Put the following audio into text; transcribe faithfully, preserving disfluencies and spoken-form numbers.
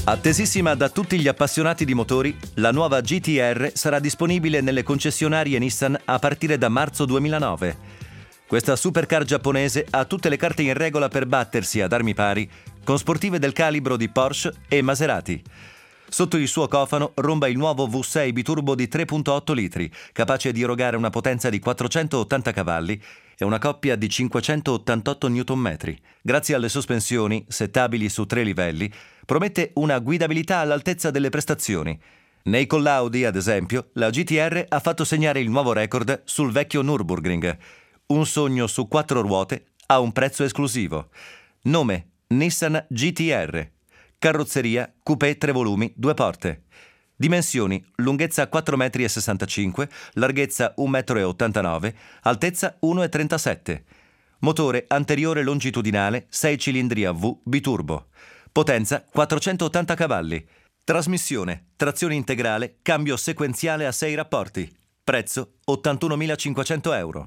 Attesissima da tutti gli appassionati di motori, la nuova G T R sarà disponibile nelle concessionarie Nissan a partire da marzo duemilanove. Questa supercar giapponese ha tutte le carte in regola per battersi ad armi pari con sportive del calibro di Porsche e Maserati. Sotto il suo cofano romba il nuovo V sei biturbo di tre virgola otto litri, capace di erogare una potenza di quattrocentottanta cavalli e una coppia di cinquecentottantotto newton metri. Grazie alle sospensioni, settabili su tre livelli, promette una guidabilità all'altezza delle prestazioni. Nei collaudi, ad esempio, la G T R ha fatto segnare il nuovo record sul vecchio Nürburgring. Un sogno su quattro ruote a un prezzo esclusivo. Nome: Nissan G T R. Carrozzeria coupé tre volumi, due porte. Dimensioni: lunghezza quattro virgola sessantacinque metri, larghezza uno virgola ottantanove metri, altezza uno virgola trentasette. Motore anteriore longitudinale sei cilindri a V biturbo. Potenza quattrocentottanta cavalli. Trasmissione, trazione integrale, cambio sequenziale a sei rapporti. Prezzo ottantunomilacinquecento euro.